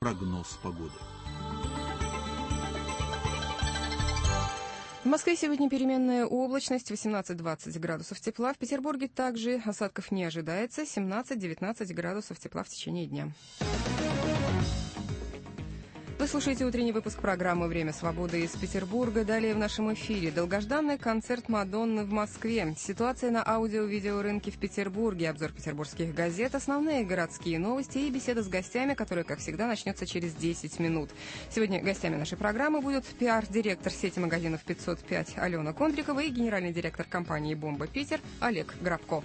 прогноз погоды. В Москве сегодня переменная облачность, 18-20 градусов тепла. В Петербурге также осадков не ожидается, 17-19 градусов тепла в течение дня. Вы слушаете утренний выпуск программы «Время свободы» из Петербурга. Далее в нашем эфире долгожданный концерт Мадонны в Москве, ситуация на аудио-видеорынке в Петербурге, обзор петербургских газет, основные городские новости и беседа с гостями, которая, как всегда, начнется через 10 минут. Сегодня гостями нашей программы будут пиар-директор сети магазинов 505 Алена Кондрикова и генеральный директор компании «Бомба Питер» Олег Грабко.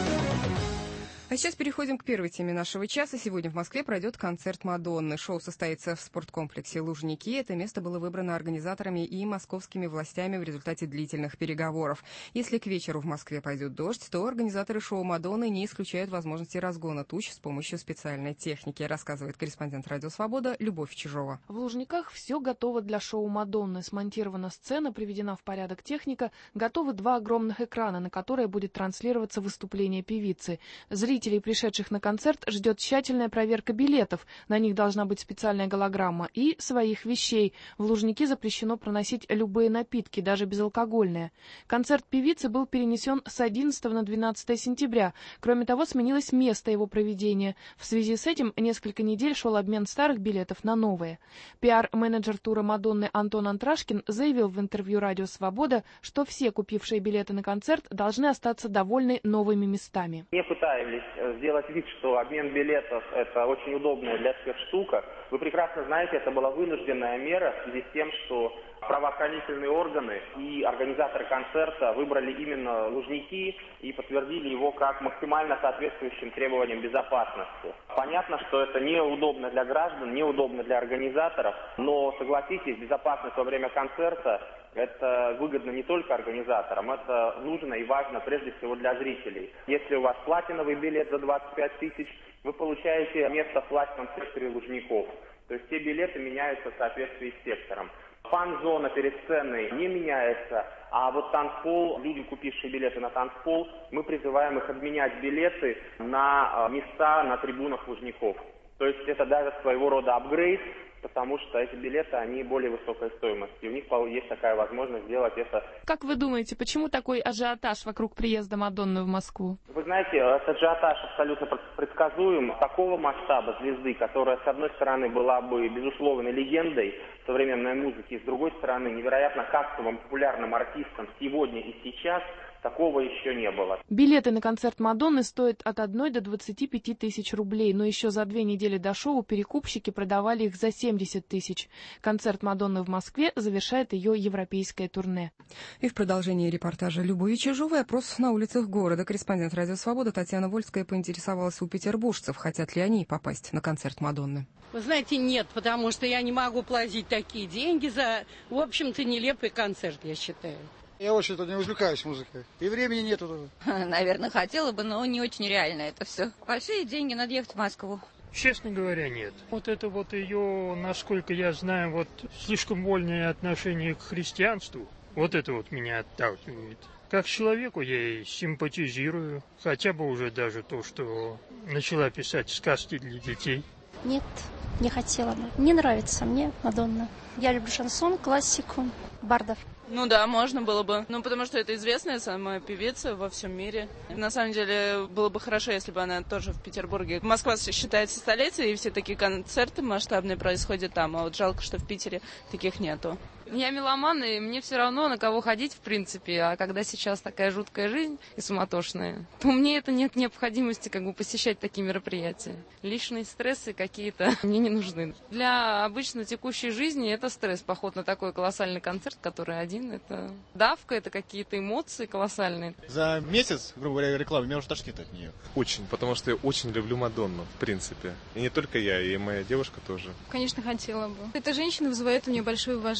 А сейчас переходим к первой теме нашего часа. Сегодня в Москве пройдет концерт Мадонны. Шоу состоится в спорткомплексе «Лужники». Это место было выбрано организаторами и московскими властями в результате длительных переговоров. Если к вечеру в Москве пойдет дождь, то организаторы шоу Мадонны не исключают возможности разгона туч с помощью специальной техники, рассказывает корреспондент «Радио Свобода» Любовь Чижова. В Лужниках все готово для шоу Мадонны. Смонтирована сцена, приведена в порядок техника, готовы 2 огромных экрана, на которые будет транслироваться выступление певицы. Зрителей, пришедших на концерт, ждет тщательная проверка билетов. На них должна быть специальная голограмма и своих вещей. В Лужники запрещено проносить любые напитки, даже безалкогольные. Концерт певицы был перенесен с 11 на 12 сентября. Кроме того, сменилось место его проведения. В связи с этим несколько недель шел обмен старых билетов на новые. Пиар-менеджер тура Мадонны Антон Антрашкин заявил в интервью «Радио Свобода», что все купившие билеты на концерт должны остаться довольны новыми местами. Не пытались сделать вид, что обмен билетов – это очень удобная для всех штука. Вы прекрасно знаете, это была вынужденная мера в связи с тем, что правоохранительные органы и организаторы концерта выбрали именно Лужники и подтвердили его как максимально соответствующим требованиям безопасности. Понятно, что это неудобно для граждан, неудобно для организаторов, но, согласитесь, безопасность во время концерта – это выгодно не только организаторам, это нужно и важно прежде всего для зрителей. Если у вас платиновый билет за 25 тысяч, вы получаете место в платиновом секторе Лужников. То есть все билеты меняются в соответствии с сектором. Фан-зона перед сценой не меняется, а вот танцпол, люди, купившие билеты на танцпол, мы призываем их обменять билеты на места на трибунах Лужников. То есть это даже своего рода апгрейд, потому что эти билеты, они более высокой стоимости. У них есть такая возможность сделать это. Как вы думаете, почему такой ажиотаж вокруг приезда Мадонны в Москву? Вы знаете, этот ажиотаж абсолютно предсказуем. Такого масштаба звезды, которая, с одной стороны, была бы безусловной легендой современной музыки, с другой стороны, невероятно кассовым популярным артистом сегодня и сейчас, такого еще не было. Билеты на концерт Мадонны стоят от 1 до 25 тысяч рублей, но еще за 2 недели до шоу перекупщики продавали их за 70 тысяч. Концерт Мадонны в Москве завершает ее европейское турне. И в продолжении репортажа Любови Чижовой опрос на улицах города. Корреспондент «Радио Свобода» Татьяна Вольская поинтересовалась у петербуржцев, хотят ли они попасть на концерт Мадонны. Вы знаете, нет, потому что я не могу платить такие деньги за, в общем-то, нелепый концерт, я считаю. Я очень-то не увлекаюсь музыкой. И времени нету тоже. Наверное, хотела бы, но не очень реально это все. Большие деньги, надо ехать в Москву. Честно говоря, нет. Вот это вот ее, насколько я знаю, вот слишком вольное отношение к христианству, вот это вот меня отталкивает. Как человеку я ей симпатизирую, хотя бы уже даже то, что начала писать сказки для детей. Нет, не хотела бы. Не нравится мне Мадонна. Я люблю шансон, классику, бардов. Ну да, можно было бы. Ну, потому что это известная самая певица во всем мире. На самом деле, было бы хорошо, если бы она тоже в Петербурге. Москва считается столицей, и все такие концерты масштабные происходят там. А вот жалко, что в Питере таких нету. Я меломан, и мне все равно, на кого ходить, в принципе. А когда сейчас такая жуткая жизнь и суматошная, то мне это нет необходимости посещать такие мероприятия. Лишние стрессы какие-то мне не нужны. Для обычно текущей жизни это стресс, поход на такой колоссальный концерт, который один. Это давка, это какие-то эмоции колоссальные. За месяц, грубо говоря, рекламы меня уже тошнит от нее. Очень, потому что я очень люблю Мадонну, в принципе. И не только я, и моя девушка тоже. Конечно, хотела бы. Эта женщина вызывает у нее большое уважение.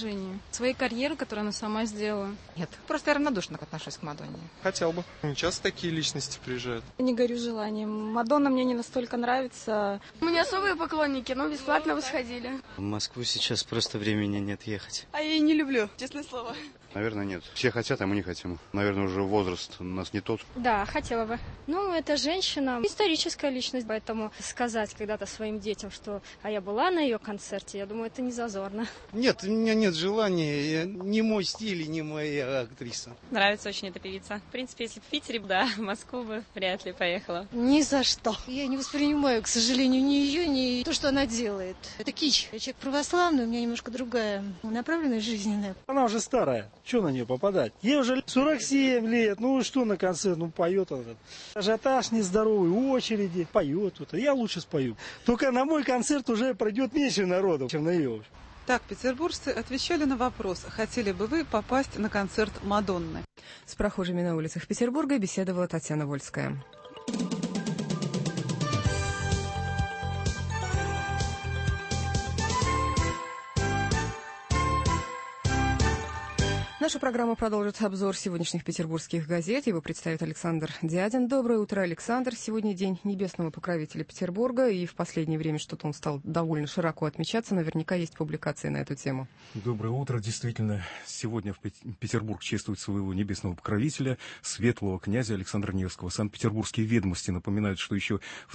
Своей карьеры, которую она сама сделала. Нет, просто я равнодушно отношусь к Мадонне. Хотел бы. Не часто такие личности приезжают. Не горю желанием. Мадонна мне не настолько нравится. Мы не особые поклонники, но бесплатно восходили. В Москву сейчас просто времени нет ехать. А я и не люблю, честное слово. Наверное, нет. Все хотят, а мы не хотим. Наверное, уже возраст у нас не тот. Да, хотела бы. Ну, это женщина, историческая личность, поэтому сказать когда-то своим детям, что я была на ее концерте, я думаю, это не зазорно. Нет, у меня нет желания, не мой стиль, не моя актриса. Нравится очень эта певица. В принципе, если в Питере, да, в Москву бы вряд ли поехала. Ни за что. Я не воспринимаю, к сожалению, ни ее, ни то, что она делает. Это кич. Я человек православный, у меня немножко другая направленность жизненная. Она уже старая. Что на нее попадать? Ей уже 47 лет. Ну что на концерт? Ну поет она. Ажиотаж нездоровый, очереди. Поет. Я лучше спою. Только на мой концерт уже пройдет меньше народу, чем на ее. Так, петербуржцы отвечали на вопрос, хотели бы вы попасть на концерт Мадонны? С прохожими на улицах Петербурга беседовала Татьяна Вольская. Нашу программу продолжит обзор сегодняшних петербургских газет. Его представит Александр Дядин. Доброе утро, Александр. Сегодня день небесного покровителя Петербурга, и в последнее время что-то он стал довольно широко отмечаться. Наверняка есть публикации на эту тему. Доброе утро. Действительно, сегодня в Петербург чествует своего небесного покровителя, светлого князя Александра Невского. Санкт-Петербургские ведомости напоминают, что еще в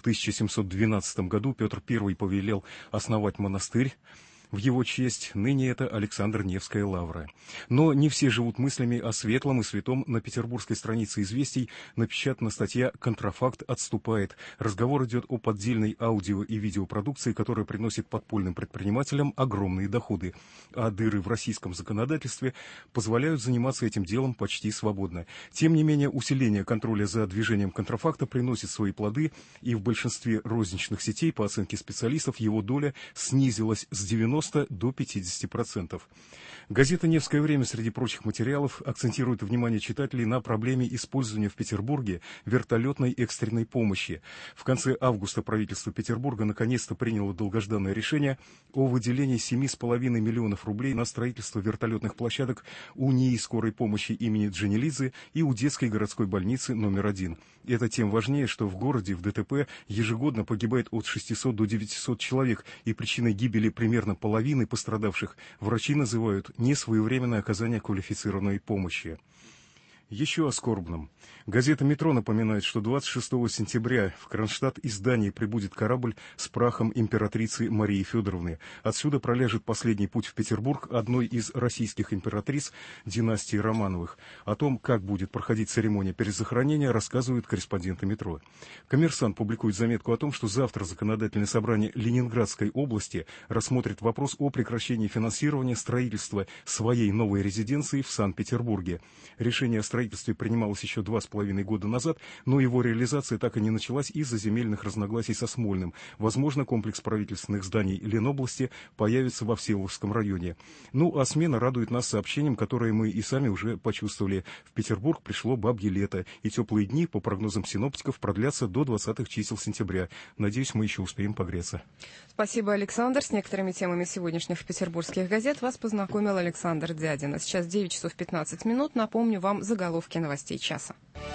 1712 году Петр I повелел основать монастырь в его честь. Ныне это Александр Невская лавра. Но не все живут мыслями о светлом и святом. На петербургской странице «Известий» напечатана статья «Контрафакт отступает». Разговор идет о поддельной аудио- и видеопродукции, которая приносит подпольным предпринимателям огромные доходы. А дыры в российском законодательстве позволяют заниматься этим делом почти свободно. Тем не менее, усиление контроля за движением контрафакта приносит свои плоды, и в большинстве розничных сетей, по оценке специалистов, его доля снизилась с 90 до 50%. Газета «Невское время» среди прочих материалов акцентирует внимание читателей на проблеме использования в Петербурге вертолетной экстренной помощи. В конце августа правительство Петербурга наконец-то приняло долгожданное решение о выделении 7,5 миллионов рублей на строительство вертолетных площадок у НИИ скорой помощи имени Джанелидзе и у детской городской больницы номер 1. Это тем важнее, что в городе в ДТП ежегодно погибает от 600 до 900 человек, и причиной гибели примерно половины пострадавших врачи называют несвоевременное оказание квалифицированной помощи. Еще о скорбном. Газета «Метро» напоминает, что 26 сентября в Кронштадт-издании прибудет корабль с прахом императрицы Марии Федоровны. Отсюда проляжет последний путь в Петербург одной из российских императриц династии Романовых. О том, как будет проходить церемония перезахоронения, рассказывают корреспонденты «Метро». «Коммерсант» публикует заметку о том, что завтра Законодательное собрание Ленинградской области рассмотрит вопрос о прекращении финансирования строительства своей новой резиденции в Санкт-Петербурге. Решение о строительстве принималось еще 2,5 года назад, но его реализация так и не началась из-за земельных разногласий со Смольным. Возможно, комплекс правительственных зданий Ленобласти появится во Всеволожском районе. Ну, а смена радует нас сообщением, которое мы и сами уже почувствовали. В Петербург пришло бабье лето, и теплые дни, по прогнозам синоптиков, продлятся до 20-х чисел сентября. Надеюсь, мы еще успеем погреться. Спасибо, Александр. С некоторыми темами сегодняшних петербургских газет вас познакомил Александр Дядин. А сейчас 9 часов 15 минут. Напомню вам заголовки новостей часа.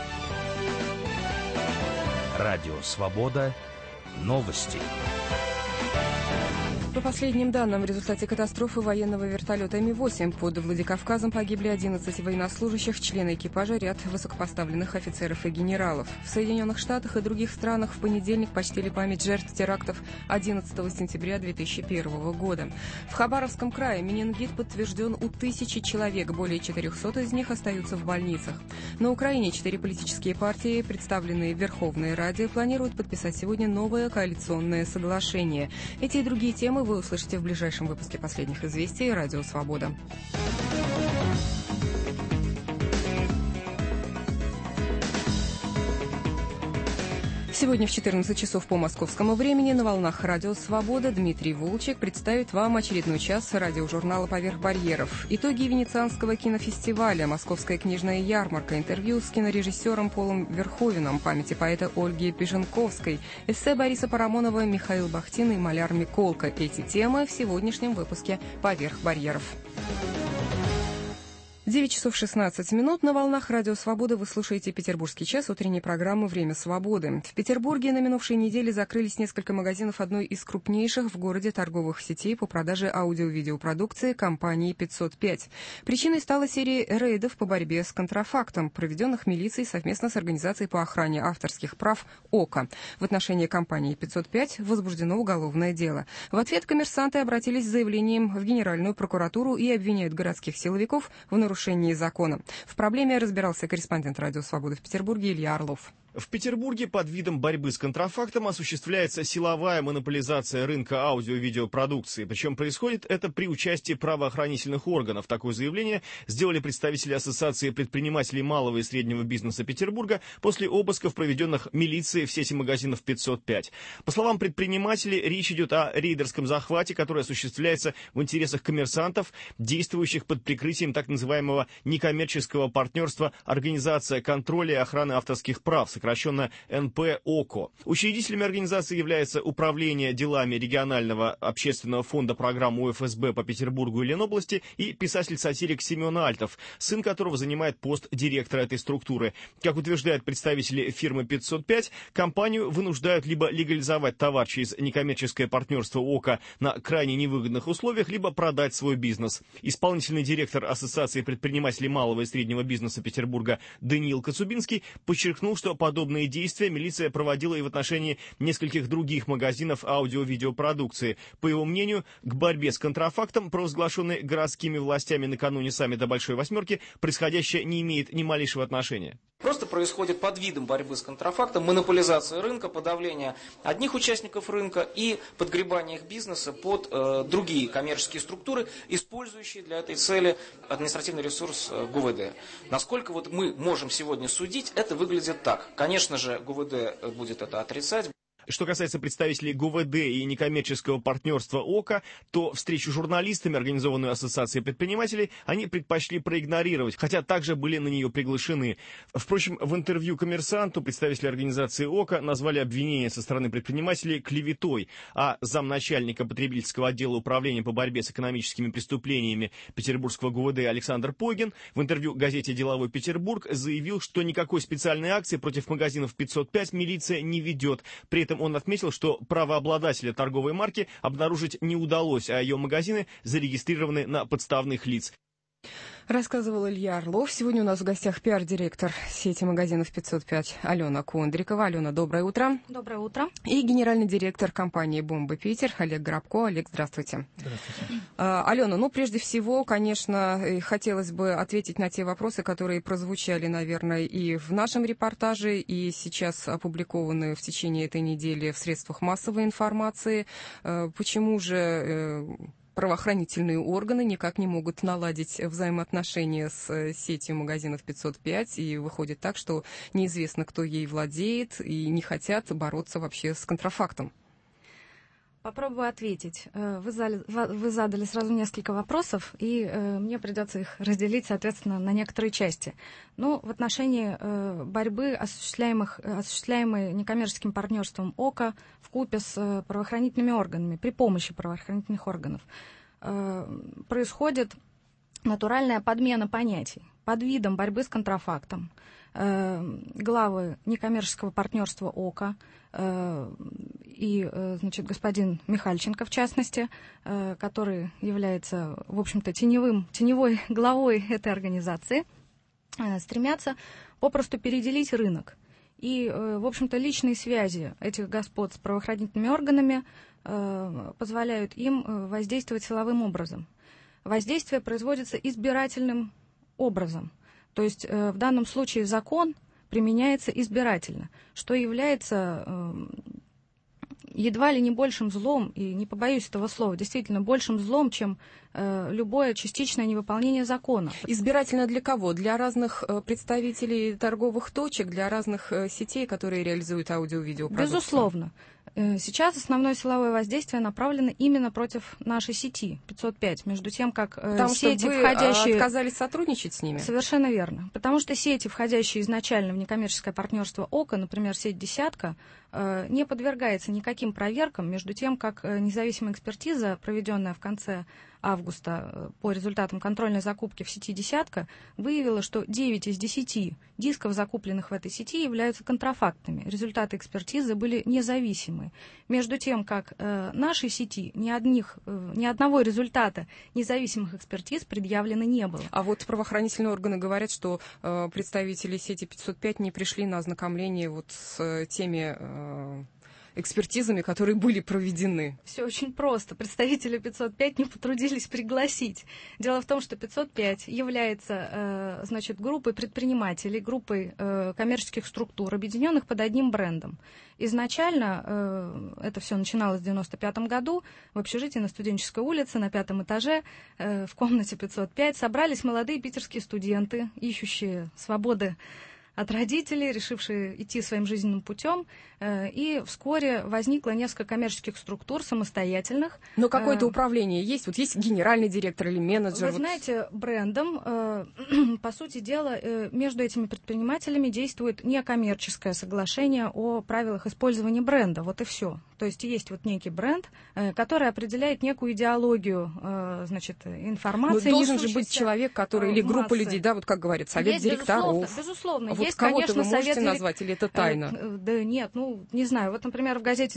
Радио «Свобода». Новости. По последним данным, в результате катастрофы военного вертолета Ми-8 под Владикавказом погибли 11 военнослужащих, члены экипажа, ряд высокопоставленных офицеров и генералов. В Соединенных Штатах и других странах в понедельник почтили память жертв терактов 11 сентября 2001 года. В Хабаровском крае менингит подтвержден у 1000 человек, более 400 из них остаются в больницах. На Украине 4 политические партии, представленные в Верховной Раде, планируют подписать сегодня новое коалиционное соглашение. Эти и другие темы вы услышите в ближайшем выпуске последних известий «Радио Свобода». Сегодня в 14 часов по московскому времени на волнах «Радио Свобода» Дмитрий Волчек представит вам очередной час радиожурнала «Поверх барьеров». Итоги Венецианского кинофестиваля, московская книжная ярмарка, интервью с кинорежиссером Полом Верховеном, памяти поэта Ольги Пиженковской, эссе Бориса Парамонова, Михаил Бахтин и маляр Миколка. Эти темы в сегодняшнем выпуске «Поверх барьеров». 9 часов 16 минут. На волнах Радио Свобода вы слушаете «Петербургский час», утренней программы «Время свободы». В Петербурге на минувшей неделе закрылись несколько магазинов одной из крупнейших в городе торговых сетей по продаже аудио-видеопродукции компании 505. Причиной стала серия рейдов по борьбе с контрафактом, проведенных милицией совместно с организацией по охране авторских прав ОКО. В отношении компании 505 возбуждено уголовное дело. В ответ коммерсанты обратились с заявлением в Генеральную прокуратуру и обвиняют городских силовиков в нарушении закона. В проблеме разбирался корреспондент Радио Свободы в Петербурге Илья Орлов. В Петербурге под видом борьбы с контрафактом осуществляется силовая монополизация рынка аудио-видеопродукции. Причем происходит это при участии правоохранительных органов. Такое заявление сделали представители Ассоциации предпринимателей малого и среднего бизнеса Петербурга после обысков, проведенных милицией в сети магазинов 505. По словам предпринимателей, речь идет о рейдерском захвате, который осуществляется в интересах коммерсантов, действующих под прикрытием так называемого некоммерческого партнерства «Организация контроля и охраны авторских прав», сокращенно НП-ОКО. Учредителями организации является Управление делами регионального общественного фонда программы УФСБ по Петербургу и Ленобласти и писатель-сатирик Семен Альтов, сын которого занимает пост директора этой структуры. Как утверждают представители фирмы 505, компанию вынуждают либо легализовать товар через некоммерческое партнерство ОКО на крайне невыгодных условиях, либо продать свой бизнес. Исполнительный директор Ассоциации предпринимателей малого и среднего бизнеса Петербурга Даниил Коцубинский подчеркнул, что подобные действия милиция проводила и в отношении нескольких других магазинов аудио-видеопродукции. По его мнению, к борьбе с контрафактом, провозглашенной городскими властями накануне саммита Большой Восьмерки, происходящее не имеет ни малейшего отношения. Просто происходит под видом борьбы с контрафактом монополизация рынка, подавление одних участников рынка и подгребание их бизнеса под другие коммерческие структуры, использующие для этой цели административный ресурс ГУВД. Насколько вот мы можем сегодня судить, это выглядит так. Конечно же, ГУВД будет это отрицать. Что касается представителей ГУВД и некоммерческого партнерства ОКО, то встречу с журналистами, организованную Ассоциацией предпринимателей, они предпочли проигнорировать, хотя также были на нее приглашены. Впрочем, в интервью «Коммерсанту» представители организации ОКО назвали обвинение со стороны предпринимателей клеветой, а замначальника потребительского отдела управления по борьбе с экономическими преступлениями Петербургского ГУВД Александр Пойгин в интервью газете «Деловой Петербург» заявил, что никакой специальной акции против магазинов 505 милиция не ведет. При этом он отметил, что правообладателя торговой марки обнаружить не удалось, а ее магазины зарегистрированы на подставных лиц. Рассказывал Илья Орлов. Сегодня у нас в гостях пиар-директор сети магазинов 505 Алена Кондрикова. Алена, доброе утро. Доброе утро. И генеральный директор компании «Бомба Питер» Олег Грабко. Олег, здравствуйте. Здравствуйте. Алена, прежде всего, конечно, хотелось бы ответить на те вопросы, которые прозвучали, наверное, и в нашем репортаже, и сейчас опубликованы в течение этой недели в средствах массовой информации. Почему же правоохранительные органы никак не могут наладить взаимоотношения с сетью магазинов 505, и выходит так, что неизвестно, кто ей владеет, и не хотят бороться вообще с контрафактом? Попробую ответить. Вы задали сразу несколько вопросов, и мне придется их разделить, соответственно, на некоторые части. В отношении борьбы, осуществляемой некоммерческим партнерством ОКО вкупе с правоохранительными органами, при помощи правоохранительных органов, происходит натуральная подмена понятий. Под видом борьбы с контрафактом главы некоммерческого партнерства ОКО и, господин Михальченко, в частности, который является, в общем-то, теневой главой этой организации, стремятся попросту переделить рынок. И, в общем-то, личные связи этих господ с правоохранительными органами позволяют им воздействовать силовым образом. Воздействие производится избирательным образом. То есть в данном случае закон применяется избирательно, что является едва ли не большим злом, и не побоюсь этого слова, действительно большим злом, чем любое частичное невыполнение закона. Избирательно для кого? Для разных представителей торговых точек, для разных сетей, которые реализуют аудио-видеопродукцию? Безусловно. Сейчас основное силовое воздействие направлено именно против нашей сети 505, между тем, как Потому сети, что вы входящие... отказались сотрудничать с ними? Совершенно верно. Потому что сети, входящие изначально в некоммерческое партнерство ОКО, например, сеть «Десятка», не подвергается никаким проверкам, между тем, как независимая экспертиза, проведенная в конце августа по результатам контрольной закупки в сети «Десятка», выявила, что 9 из 10 дисков, закупленных в этой сети, являются контрафактными. Результаты экспертизы были независимые. Между тем, как нашей сети ни одного результата независимых экспертиз предъявлено не было. А вот правоохранительные органы говорят, что представители сети 505 не пришли на ознакомление вот с теми экспертизами, которые были проведены. Все очень просто. Представители 505 не потрудились пригласить. Дело в том, что 505 является, группой предпринимателей, группой коммерческих структур, объединенных под одним брендом. Изначально это все начиналось в 1995 году. В общежитии на Студенческой улице на 5-м этаже в комнате 505 собрались молодые питерские студенты, ищущие свободы от родителей, решившие идти своим жизненным путем, и вскоре возникло несколько коммерческих структур самостоятельных. Но какое-то управление есть? Вот есть генеральный директор или менеджер? Вы знаете, брендом, по сути дела, между этими предпринимателями действует некоммерческое соглашение о правилах использования бренда. Вот и все. То есть вот некий бренд, который определяет некую идеологию, информации. Но должен же быть человек, который, или группа людей, да, вот как говорят, совет есть, директоров. Безусловно. Вот есть, кого-то конечно, вы можете совет назвать, или это тайна? Да нет, не знаю. Вот, например, в газете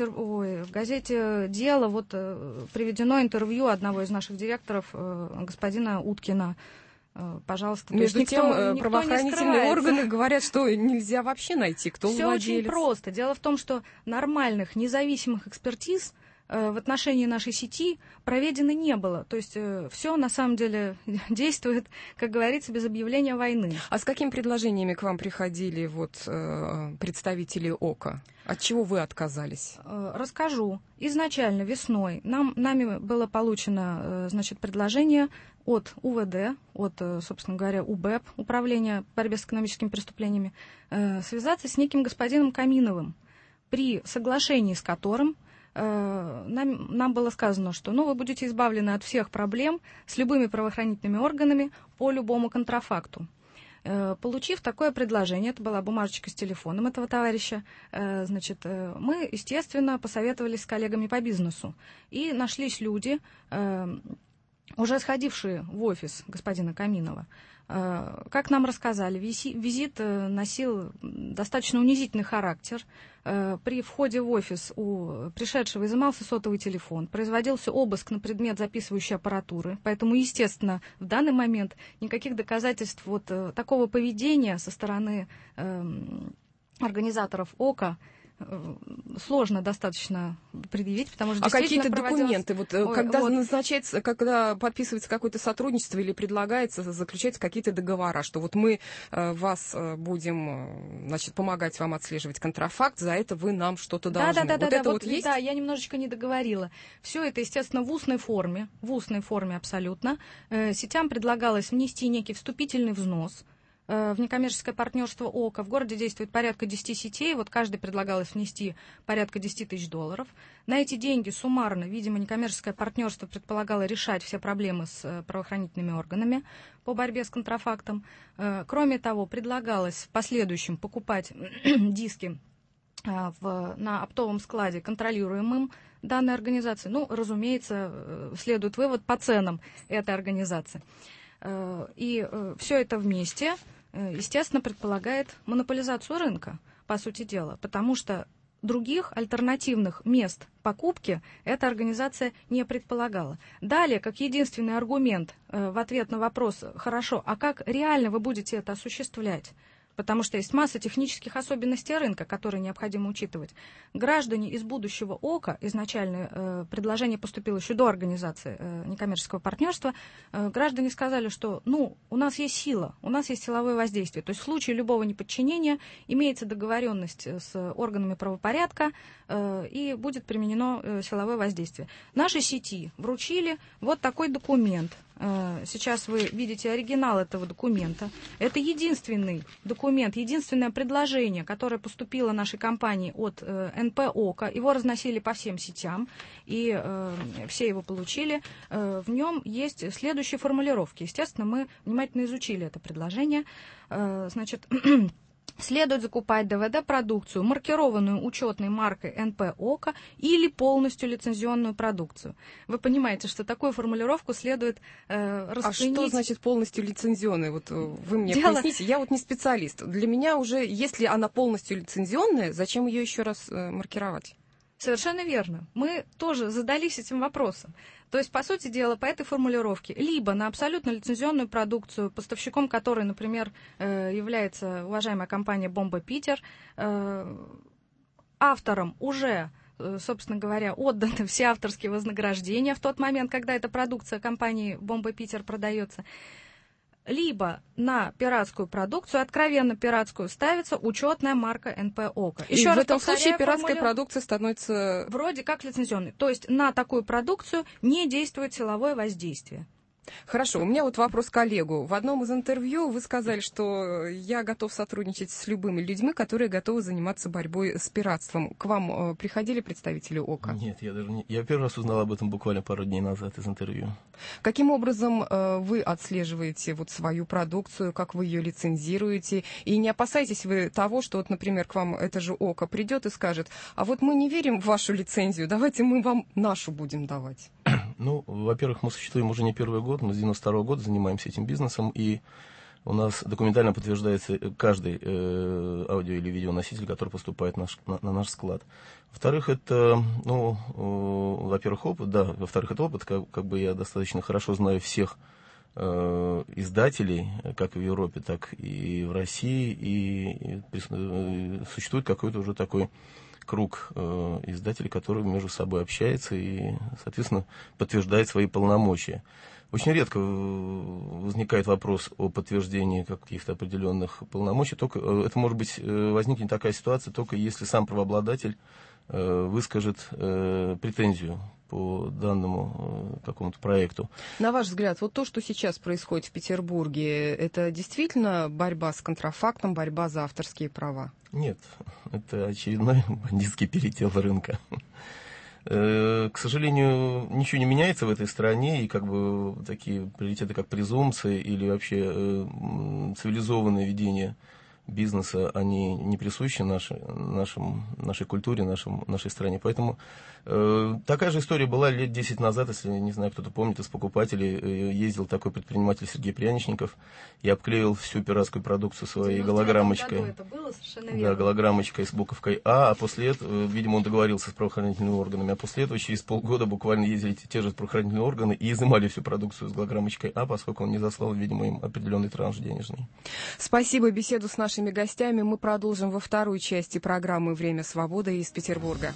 в газете «Дело» приведено интервью одного из наших директоров, господина Уткина. Пожалуйста. Между тем, правоохранительные органы говорят, что нельзя вообще найти, кто владелец. Все очень просто. Дело в том, что нормальных, независимых экспертиз в отношении нашей сети проведено не было. То есть все на самом деле действует, как говорится, без объявления войны. А с какими предложениями к вам приходили представители ОКО? От чего вы отказались? Расскажу. Изначально весной нами было получено предложение от УВД, от, собственно говоря, УБЭП, Управления борьбы с экономическими преступлениями, связаться с неким господином Каминовым, при соглашении с которым нам было сказано, что вы будете избавлены от всех проблем с любыми правоохранительными органами по любому контрафакту. Получив такое предложение, это была бумажечка с телефоном этого товарища, мы, естественно, посоветовались с коллегами по бизнесу. И нашлись люди, уже сходившие в офис господина Каминова. Как нам рассказали, визит носил достаточно унизительный характер. При входе в офис у пришедшего изымался сотовый телефон, производился обыск на предмет записывающей аппаратуры. Поэтому, естественно, в данный момент никаких доказательств такого поведения со стороны организаторов ОКО сложно достаточно предъявить, потому что какие-то документы, когда подписывается какое-то сотрудничество или предлагается, заключать какие-то договора, что мы вас будем, помогать вам отслеживать контрафакт, за это вы нам что-то должны. Есть? Да, я немножечко не договорила. Все это, естественно, в устной форме абсолютно. Сетям предлагалось внести некий вступительный взнос в некоммерческое партнерство ОКО. В городе действует порядка 10 сетей, каждой предлагалось внести порядка $10 тысяч. На эти деньги суммарно, видимо, некоммерческое партнерство предполагало решать все проблемы с правоохранительными органами по борьбе с контрафактом. Кроме того, предлагалось в последующем покупать диски на оптовом складе, контролируемым данной организацией. Разумеется, следует вывод по ценам этой организации. И все это вместе, естественно, предполагает монополизацию рынка, по сути дела, потому что других альтернативных мест покупки эта организация не предполагала. Далее, как единственный аргумент в ответ на вопрос, хорошо, а как реально вы будете это осуществлять? Потому что есть масса технических особенностей рынка, которые необходимо учитывать. Граждане из будущего ОКО, изначально предложение поступило еще до организации некоммерческого партнерства, граждане сказали, что у нас есть сила, у нас есть силовое воздействие. То есть в случае любого неподчинения имеется договоренность с органами правопорядка и будет применено силовое воздействие. Нашей сети вручили такой документ, Сейчас вы видите оригинал этого документа. Это единственный документ, единственное предложение, которое поступило нашей компании от НП «Ока». Его разносили по всем сетям, и все его получили. В нем есть следующие формулировки. Естественно, мы внимательно изучили это предложение. Значит... Следует закупать ДВД-продукцию, маркированную учетной маркой НП «Ока» или полностью лицензионную продукцию. Вы понимаете, что такую формулировку следует расценить... А что значит полностью лицензионная? Вот вы мне поясните. Я вот не специалист. Для меня уже, если она полностью лицензионная, зачем ее еще раз маркировать? Совершенно верно. Мы тоже задались этим вопросом. То есть, по сути дела, по этой формулировке, либо на абсолютно лицензионную продукцию, поставщиком которой, например, является уважаемая компания «Бомба Питер», авторам уже, собственно говоря, отданы все авторские вознаграждения в тот момент, когда эта продукция компании «Бомба Питер» продается, либо на пиратскую продукцию, откровенно пиратскую, ставится учетная марка НП «Ока». Еще раз в этом случае пиратская продукция становится... Вроде как лицензионной. То есть на такую продукцию не действует силовое воздействие. Хорошо, у меня вот вопрос к Олегу. В одном из интервью вы сказали, что я готов сотрудничать с любыми людьми, которые готовы заниматься борьбой с пиратством. К вам приходили представители ОКА? Нет, я первый раз узнал об этом буквально пару дней назад из интервью. Каким образом вы отслеживаете вот свою продукцию, как вы ее лицензируете? И не опасаетесь вы того, что, вот, например, к вам это же ОКА придет и скажет: а вот мы не верим в вашу лицензию, давайте мы вам нашу будем давать? Ну, во-первых, мы существуем уже не первый год, мы с 92-го года занимаемся этим бизнесом, и у нас документально подтверждается каждый аудио- или видеоноситель, который поступает на наш склад. Во-вторых, это, во-первых, опыт, да, во-вторых, это опыт, как бы я достаточно хорошо знаю всех издателей, как в Европе, так и в России, и существует какой-то уже такой круг издателей, который между собой общается и, соответственно, подтверждает свои полномочия. Очень редко возникает вопрос о подтверждении каких-то определенных полномочий. Только, это может быть, возникнет такая ситуация, только если сам правообладатель выскажет претензию по данному какому-то проекту. На ваш взгляд, вот то, что сейчас происходит в Петербурге, это действительно борьба с контрафактом, борьба за авторские права? Нет, это очередной бандитский передел рынка. К сожалению, ничего не меняется в этой стране, и как бы такие приоритеты, как презумпции или вообще цивилизованное ведение бизнеса, они не присущи нашей культуре, нашей стране. Поэтому такая же история была лет 10 назад, если, не знаю, кто-то помнит, из покупателей ездил такой предприниматель Сергей Пряничников и обклеил всю пиратскую продукцию своей голограммочкой. Это было совершенно верно. Да, голограммочкой с буковкой А, после этого, видимо, он договорился с правоохранительными органами, а после этого через полгода буквально ездили те же правоохранительные органы и изымали всю продукцию с голограммочкой А, поскольку он не заслал, видимо, им определенный транш денежный. Спасибо. Беседу с нашими гостями мы продолжим во второй части программы «Время свободы» из Петербурга.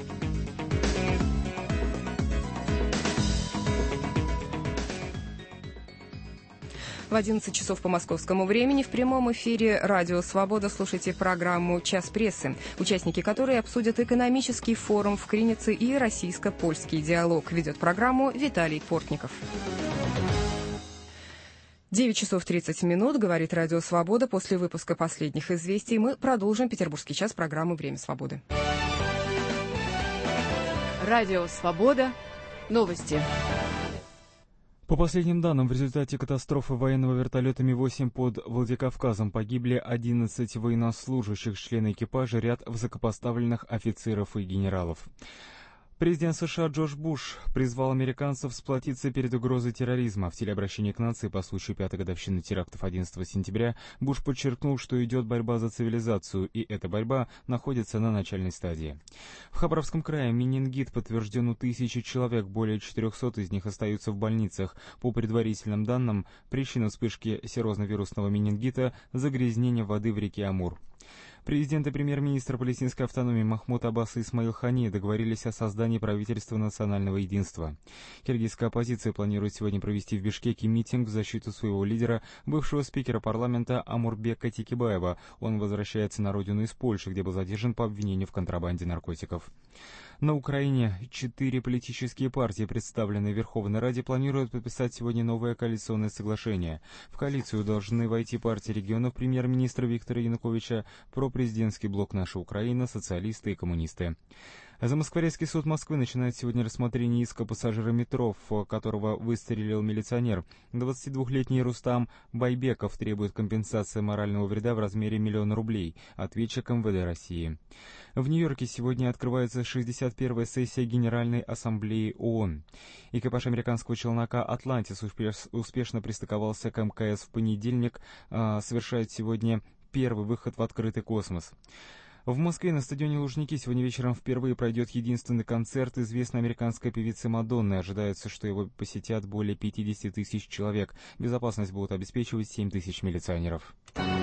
В 11 часов по московскому времени в прямом эфире «Радио Свобода» слушайте программу «Час прессы», участники которой обсудят экономический форум в Кринице и российско-польский диалог. Ведет программу Виталий Портников. 9 часов 30 минут, говорит «Радио Свобода». После выпуска последних известий мы продолжим петербургский час программы «Время свободы». Радио Свобода. Новости. По последним данным, в результате катастрофы военного вертолета Ми-8 под Владикавказом погибли 11 военнослужащих, члены экипажа, ряд высокопоставленных офицеров и генералов. Президент США Джордж Буш призвал американцев сплотиться перед угрозой терроризма. В телеобращении к нации по случаю 5-й годовщины терактов 11 сентября Буш подчеркнул, что идет борьба за цивилизацию, и эта борьба находится на начальной стадии. В Хабаровском крае менингит подтвержден у 1000 человек, более 400 из них остаются в больницах. По предварительным данным, причина вспышки серозно-вирусного менингита – загрязнение воды в реке Амур. Президент и премьер-министр палестинской автономии Махмуд Аббас и Исмаил Хани договорились о создании правительства национального единства. Киргизская оппозиция планирует сегодня провести в Бишкеке митинг в защиту своего лидера, бывшего спикера парламента Амурбека Текебаева. Он возвращается на родину из Польши, где был задержан по обвинению в контрабанде наркотиков. На Украине 4 политические партии, представленные в Верховной Раде, планируют подписать сегодня новое коалиционное соглашение. В коалицию должны войти партии регионов премьер-министра Виктора Януковича, пропрезидентский блок «Наша Украина», социалисты и коммунисты. Замоскворецкий суд Москвы начинает сегодня рассмотрение иска пассажира метро, в которого выстрелил милиционер. 22-летний Рустам Байбеков требует компенсации морального вреда в размере 1 миллион рублей. Ответчик МВД России. В Нью-Йорке сегодня открывается 61-я сессия Генеральной Ассамблеи ООН. Экипаж американского челнока «Атлантис» успешно пристыковался к МКС в понедельник, совершает сегодня первый выход в открытый космос. В Москве на стадионе Лужники сегодня вечером впервые пройдет единственный концерт известной американской певицы Мадонны. Ожидается, что его посетят более 50 тысяч человек. Безопасность будут обеспечивать 7 тысяч милиционеров.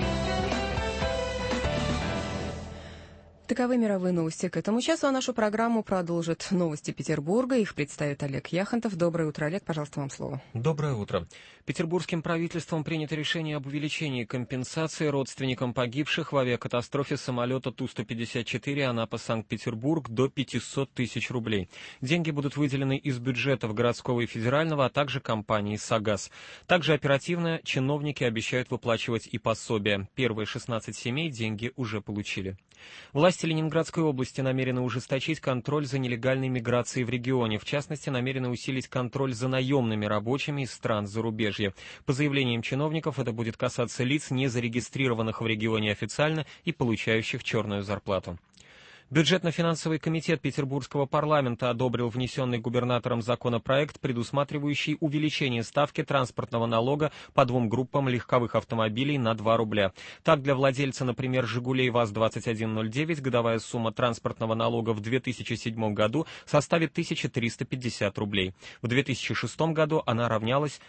Таковы мировые новости к этому часу, а нашу программу продолжат новости Петербурга. Их представит Олег Яхонтов. Доброе утро, Олег, пожалуйста, вам слово. Доброе утро. Петербургским правительством принято решение об увеличении компенсации родственникам погибших в авиакатастрофе самолета Ту-154 Анапа-Санкт-Петербург до 500 тысяч рублей. Деньги будут выделены из бюджетов городского и федерального, а также компании «Сагаз». Также оперативно чиновники обещают выплачивать и пособия. Первые 16 семей деньги уже получили. Власти Ленинградской области намерены ужесточить контроль за нелегальной миграцией в регионе. В частности, намерены усилить контроль за наемными рабочими из стран зарубежья. По заявлениям чиновников, это будет касаться лиц, не зарегистрированных в регионе официально и получающих черную зарплату. Бюджетно-финансовый комитет Петербургского парламента одобрил внесенный губернатором законопроект, предусматривающий увеличение ставки транспортного налога по двум группам легковых автомобилей на 2 рубля. Так, для владельца, например, «Жигулей ВАЗ-2109» годовая сумма транспортного налога в 2007 году составит 1350 рублей. В 2006 году она равнялась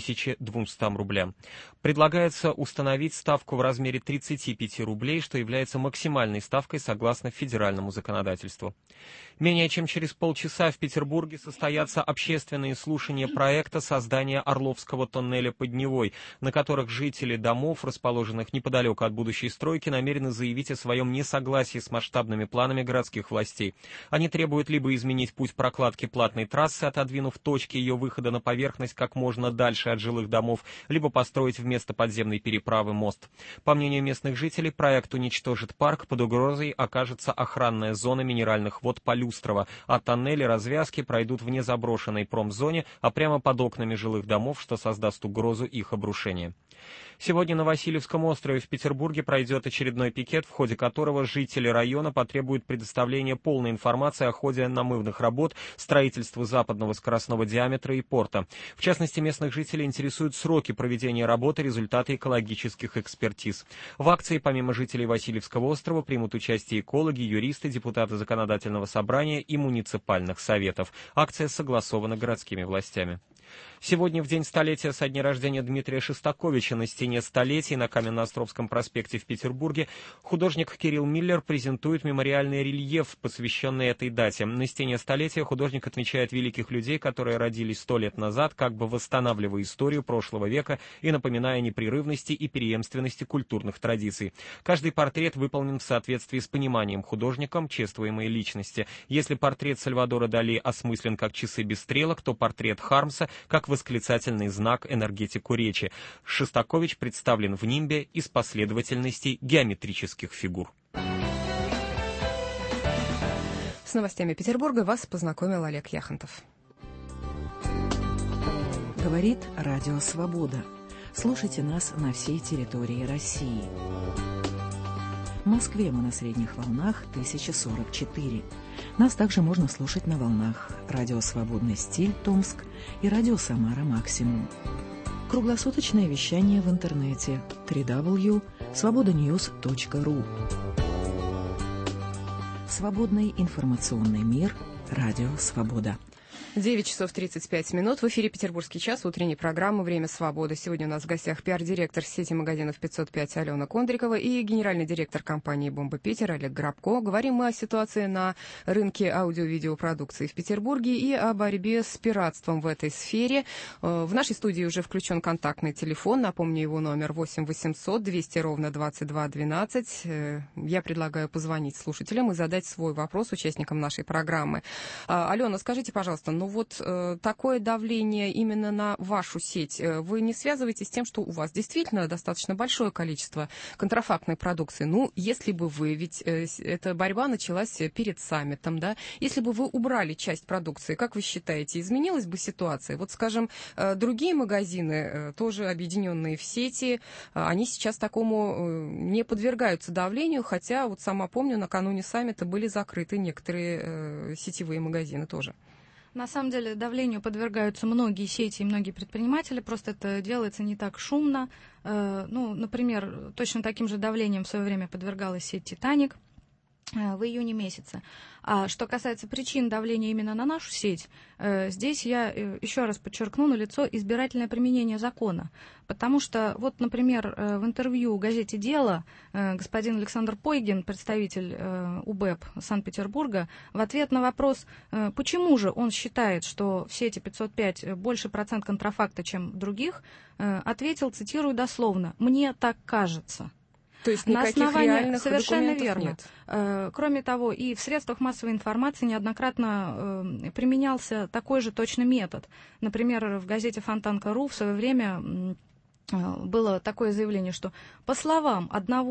1200 рублям. Предлагается установить ставку в размере 35 рублей, что является максимальной ставкой согласно федеральному законодательству. Менее чем через полчаса в Петербурге состоятся общественные слушания проекта создания Орловского тоннеля под Невой, на которых жители домов, расположенных неподалеку от будущей стройки, намерены заявить о своем несогласии с масштабными планами городских властей. Они требуют либо изменить путь прокладки платной трассы, отодвинув точки ее выхода на поверхность как можно дальше от жилых домов, либо построить вместо подземной переправы мост. По мнению местных жителей, проект уничтожит парк, под угрозой окажется охранная зона минеральных вод Полюстрова, а тоннели развязки пройдут в незаброшенной промзоне, а прямо под окнами жилых домов, что создаст угрозу их обрушения. Сегодня на Васильевском острове в Петербурге пройдет очередной пикет, в ходе которого жители района потребуют предоставления полной информации о ходе намывных работ, строительству западного скоростного диаметра и порта. В частности, местных жителей интересуют сроки проведения работы, результаты экологических экспертиз. В акции, помимо жителей Васильевского острова, примут участие экологи, юристы, депутаты законодательного собрания и муниципальных советов. Акция согласована городскими властями. Сегодня, в день столетия со дня рождения Дмитрия Шостаковича, на стене столетий на Каменноостровском проспекте в Петербурге художник Кирилл Миллер презентует мемориальный рельеф, посвященный этой дате. На стене столетия художник отмечает великих людей, которые родились 100 лет назад, как бы восстанавливая историю прошлого века и напоминая о непрерывности и преемственности культурных традиций. Каждый портрет выполнен в соответствии с пониманием художником чествуемой личности. Если портрет Сальвадора Дали осмыслен как часы без стрелок, то портрет Хармса как восклицательный знак энергетику речи. Шостакович представлен в нимбе из последовательностей геометрических фигур. С новостями Петербурга вас познакомил Олег Яхонтов. Говорит Радио Свобода. Слушайте нас на всей территории России. В Москве мы на средних волнах 1044. Нас также можно слушать на волнах Радио Свободный стиль Томск и Радио Самара Максимум. Круглосуточное вещание в интернете www.svobodanews.ru. Свободный информационный мир. Радио Свобода. 9 часов 35 минут. В эфире «Петербургский час», утренней программы «Время свободы». Сегодня у нас в гостях пиар-директор сети магазинов 505 Алена Кондрикова и генеральный директор компании «Бомба Питер» Олег Грабко. Говорим мы о ситуации на рынке аудио-видеопродукции в Петербурге и о борьбе с пиратством в этой сфере. В нашей студии уже включен контактный телефон. Напомню, его номер 8 800 200 ровно 22 12. Я предлагаю позвонить слушателям и задать свой вопрос участникам нашей программы. Алена, скажите, пожалуйста, такое давление именно на вашу сеть, вы не связываете с тем, что у вас действительно достаточно большое количество контрафактной продукции? Если бы вы, ведь эта борьба началась перед саммитом, да? Если бы вы убрали часть продукции, как вы считаете, изменилась бы ситуация? Вот, скажем, другие магазины, тоже объединенные в сети, они сейчас такому не подвергаются давлению, хотя, вот сама помню, накануне саммита были закрыты некоторые сетевые магазины тоже. На самом деле давлению подвергаются многие сети и многие предприниматели, просто это делается не так шумно. Например, точно таким же давлением в свое время подвергалась сеть «Титаник» в июне месяце. А что касается причин давления именно на нашу сеть, здесь я еще раз подчеркну налицо избирательное применение закона. Потому что, вот, например, в интервью газете «Дело» господин Александр Пойгин, представитель УБЭП Санкт-Петербурга, в ответ на вопрос, почему же он считает, что в сети 505 больше процент контрафакта, чем других, ответил, цитирую дословно, «Мне так кажется». То есть никаких реальных совершенно документов верно. Нет. Кроме того, и в средствах массовой информации неоднократно применялся такой же точный метод. Например, в газете «Фонтанка.ру» в свое время было такое заявление, что по словам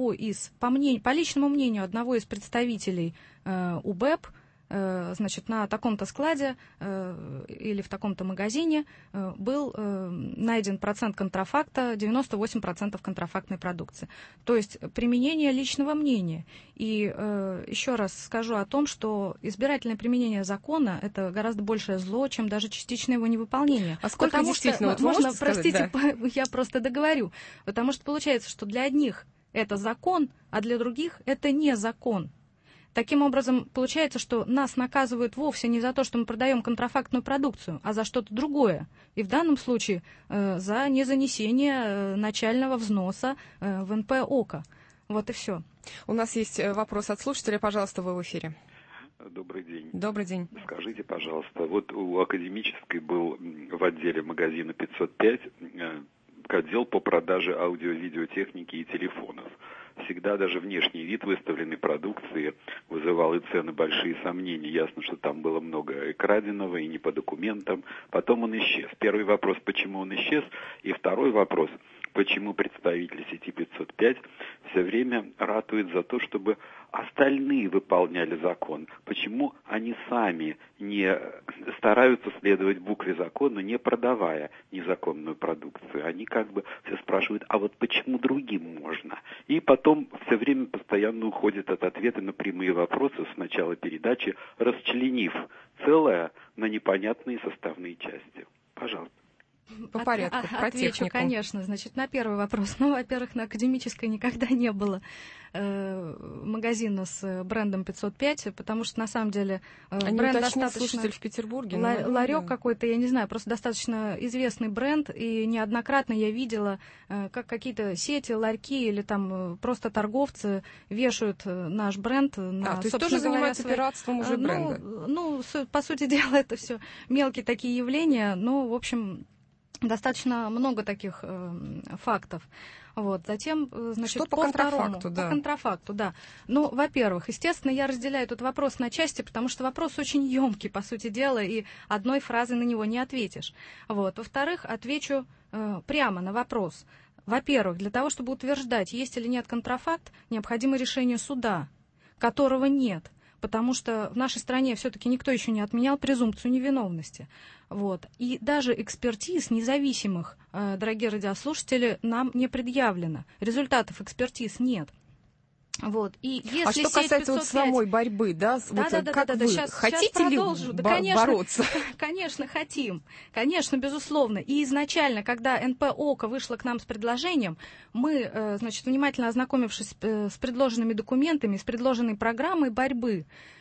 по личному мнению одного из представителей УБЭП, на таком-то складе или в таком-то магазине был найден процент контрафакта, 98% контрафактной продукции. То есть применение личного мнения. И еще раз скажу о том, что избирательное применение закона – это гораздо большее зло, чем даже частичное его невыполнение. А сколько действительно? Простите, я просто договорю. Потому что получается, что для одних это закон, а для других это не закон. Таким образом, получается, что нас наказывают вовсе не за то, что мы продаем контрафактную продукцию, а за что-то другое. И в данном случае за незанесение начального взноса в НП ОКО. Вот и все. У нас есть вопрос от слушателя. Пожалуйста, вы в эфире. Добрый день. Добрый день. Скажите, пожалуйста, вот у Академической был в отделе магазина 505 отдел по продаже аудио-видеотехники и телефонов. Всегда даже внешний вид выставленной продукции вызывал и цены большие сомнения. Ясно, что там было много и краденого, и не по документам. Потом он исчез. Первый вопрос, почему он исчез? И второй вопрос, почему представители сети 505 все время ратуют за то, чтобы остальные выполняли закон? Почему они сами не стараются следовать букве закона, не продавая незаконную продукцию? Они как бы все спрашивают, а вот почему другим можно? И потом все время постоянно уходят от ответа на прямые вопросы с начала передачи, расчленив целое на непонятные составные части. Пожалуйста. По порядку, про отвечу, технику. конечно. Значит, на первый вопрос. Во-первых, на Академической никогда не было магазина с брендом 505, потому что, на самом деле, бренд достаточно... слушатель в Петербурге. Ларек какой-то, я не знаю, просто достаточно известный бренд, и неоднократно я видела, как какие-то сети, ларьки или там просто торговцы вешают наш бренд на, то есть тоже занимаются пиратством уже бренда? По сути дела, это все мелкие такие явления, но, в общем, достаточно много таких фактов. Вот. Затем, значит, что по контрафакту, да. По контрафакту, да. Во-первых, естественно, я разделяю этот вопрос на части, потому что вопрос очень емкий, по сути дела, и одной фразой на него не ответишь. Вот. Во-вторых, отвечу прямо на вопрос. Во-первых, для того, чтобы утверждать, есть или нет контрафакт, необходимо решение суда, которого нет. Потому что в нашей стране все-таки никто еще не отменял презумпцию невиновности. Вот. И даже экспертиз независимых, дорогие радиослушатели, нам не предъявлено. Результатов экспертиз нет. Вот. И если что касается 505... самой борьбы, да? Сейчас хотите продолжу. ли бороться? Конечно, хотим. Конечно, безусловно. И изначально, когда НП ОКО вышла к нам с предложением, мы, значит, внимательно ознакомившись с предложенными документами, с предложенной программой борьбы,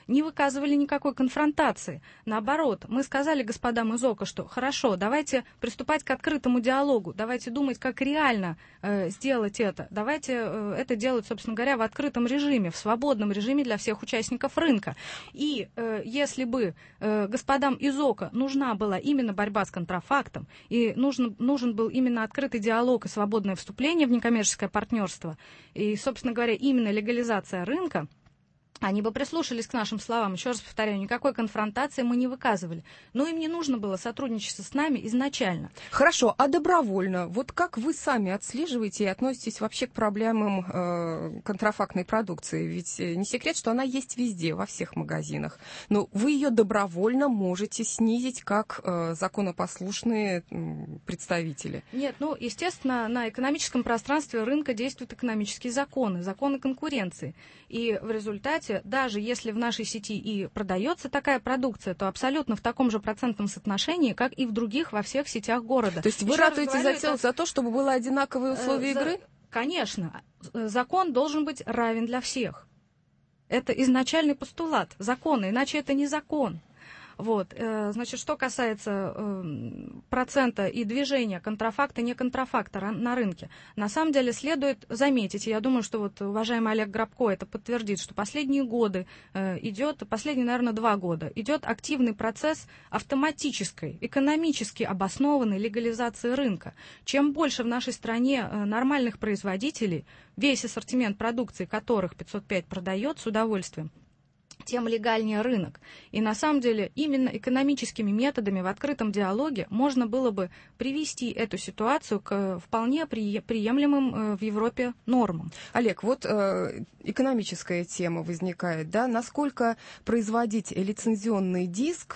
не выказывали никакой конфронтации. Наоборот, мы сказали господам из ОКа, что хорошо, давайте приступать к открытому диалогу, давайте думать, как реально сделать это. Давайте это делать, собственно говоря, в открытом режиме, в свободном режиме для всех участников рынка. И если бы господам из ОКа нужна была именно борьба с контрафактом, и нужен был именно открытый диалог и свободное вступление в некоммерческое партнерство, и, собственно говоря, именно легализация рынка, они бы прислушались к нашим словам. Еще раз повторяю, никакой конфронтации мы не выказывали. Но им не нужно было сотрудничество с нами изначально. Хорошо, а добровольно? Вот как вы сами отслеживаете и относитесь вообще к проблемам контрафактной продукции? Ведь не секрет, что она есть везде, во всех магазинах. Но вы ее добровольно можете снизить как законопослушные представители. Нет, естественно, на экономическом пространстве рынка действуют экономические законы, законы конкуренции. И в результате, даже если в нашей сети и продается такая продукция, то абсолютно в таком же процентном соотношении, как и в других во всех сетях города. То есть вы ратуете за то, чтобы было одинаковые условия игры? Конечно. Закон должен быть равен для всех. Это изначальный постулат закона, иначе это не закон. Вот. Значит, что касается процента и движения контрафакта, не контрафакта на рынке, на самом деле следует заметить, и я думаю, что вот уважаемый Олег Грабко это подтвердит, что последние годы последние, наверное, 2 года, идет активный процесс автоматической, экономически обоснованной легализации рынка. Чем больше в нашей стране нормальных производителей, весь ассортимент продукции которых 505 продает с удовольствием, тем легальнее рынок. И на самом деле именно экономическими методами в открытом диалоге можно было бы привести эту ситуацию к вполне приемлемым в Европе нормам. Олег, вот экономическая тема возникает, да? Насколько производить лицензионный диск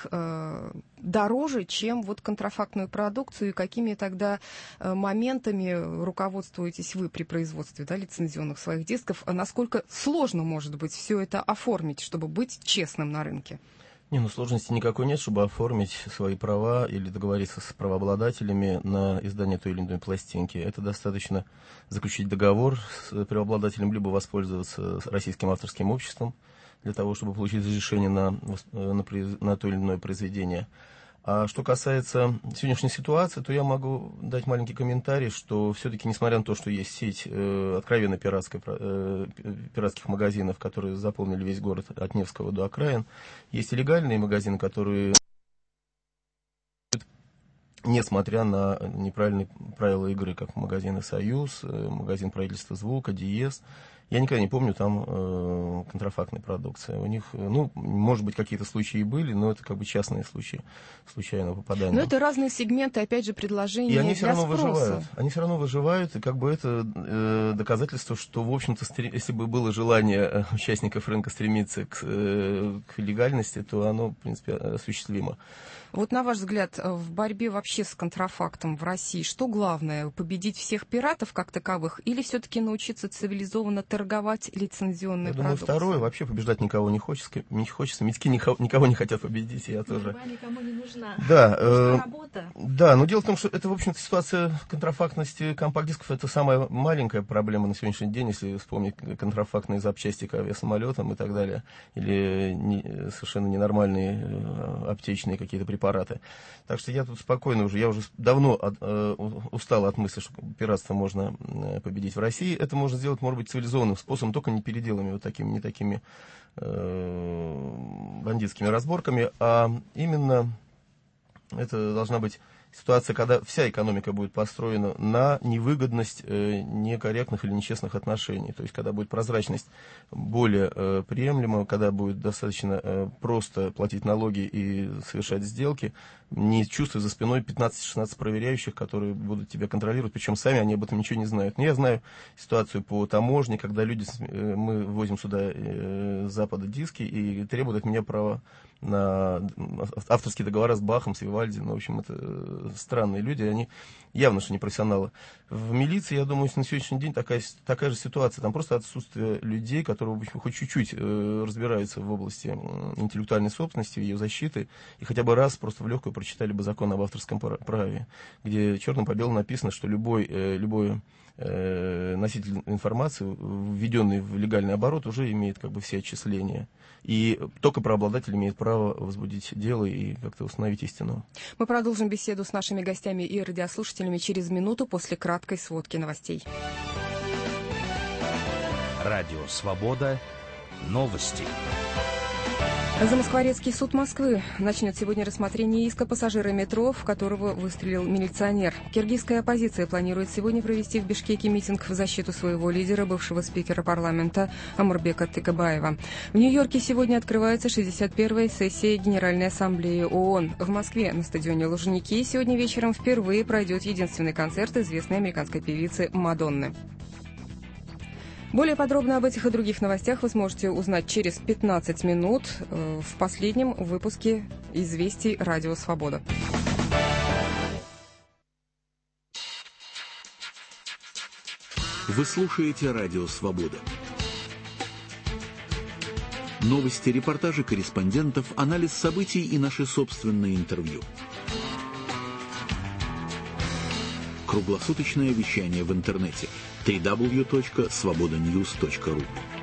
дороже, чем вот контрафактную продукцию, и какими тогда моментами руководствуетесь вы при производстве, да, лицензионных своих дисков? Насколько сложно, может быть, все это оформить, чтобы быть честным на рынке? Сложности никакой нет, чтобы оформить свои права или договориться с правообладателями на издание той или иной пластинки. Это достаточно заключить договор с правообладателем, либо воспользоваться российским авторским обществом для того, чтобы получить разрешение на то или иное произведение. А что касается сегодняшней ситуации, то я могу дать маленький комментарий, что все-таки, несмотря на то, что есть сеть откровенно пиратских магазинов, которые заполнили весь город от Невского до окраин, есть и легальные магазины, которые, несмотря на неправильные правила игры, как магазины «Союз», магазин правительства «Звука», «Диез», я никогда не помню там контрафактной продукции. У них, может быть, какие-то случаи и были, но это как бы частные случаи случайного попадания. Но это разные сегменты, опять же, предложений и они для спроса. Выживают. Они все равно выживают, и как бы это доказательство, что, в общем-то, если бы было желание участников рынка стремиться к легальности, то оно, в принципе, осуществимо. Вот на ваш взгляд, в борьбе вообще с контрафактом в России, что главное, победить всех пиратов как таковых, или все-таки научиться цивилизованно торговать лицензионной продукцией? Я думаю, второе, вообще побеждать никого не хочется, митьки никого не хотят победить, я тоже. Борьба никому не нужна. Да, работа. Да, но дело в том, что это, в общем-то, ситуация контрафактности компакт-дисков, это самая маленькая проблема на сегодняшний день, если вспомнить контрафактные запчасти к авиасамолетам и так далее, или совершенно ненормальные аптечные какие-то препараты. Так что я тут спокойно уже, я уже давно устал от мысли, что пиратство можно победить в России. Это можно сделать, может быть, цивилизованным способом, только не переделами вот такими, не такими бандитскими разборками, а именно это должна быть ситуация, когда вся экономика будет построена на невыгодность некорректных или нечестных отношений. То есть, когда будет прозрачность более приемлема, когда будет достаточно просто платить налоги и совершать сделки, не чувствуя за спиной 15-16 проверяющих, которые будут тебя контролировать, причем сами они об этом ничего не знают. Но я знаю ситуацию по таможне, когда мы возим сюда с Запада диски и требуют от меня права на авторские договора с Бахом, с Вивальди. Ну, в общем, это странные люди, они явно что не профессионалы. В милиции, я думаю, на сегодняшний день такая же ситуация. Там просто отсутствие людей, которые хоть чуть-чуть разбираются в области интеллектуальной собственности, ее защиты, и хотя бы раз просто в легкую прочитали бы закон об авторском праве, где черным по белому написано, что любой носитель информации, введенный в легальный оборот, уже имеет как бы все отчисления. И только правообладатель имеет право возбудить дело и как-то установить истину. Мы продолжим беседу с нашими гостями и радиослушателями через минуту после краткой сводки новостей. Радио «Свобода». Новости. Замоскворецкий суд Москвы начнет сегодня рассмотрение иска пассажира метро, в которого выстрелил милиционер. Киргизская оппозиция планирует сегодня провести в Бишкеке митинг в защиту своего лидера, бывшего спикера парламента Омурбека Тыкыбаева. В Нью-Йорке сегодня открывается 61-я сессия Генеральной Ассамблеи ООН. В Москве на стадионе Лужники сегодня вечером впервые пройдет единственный концерт известной американской певицы Мадонны. Более подробно об этих и других новостях вы сможете узнать через 15 минут в последнем выпуске «Известий Радио Свобода». Вы слушаете Радио Свобода. Новости, репортажи корреспондентов, анализ событий и наши собственные интервью. Круглосуточное вещание в интернете www.svobodanews.ru.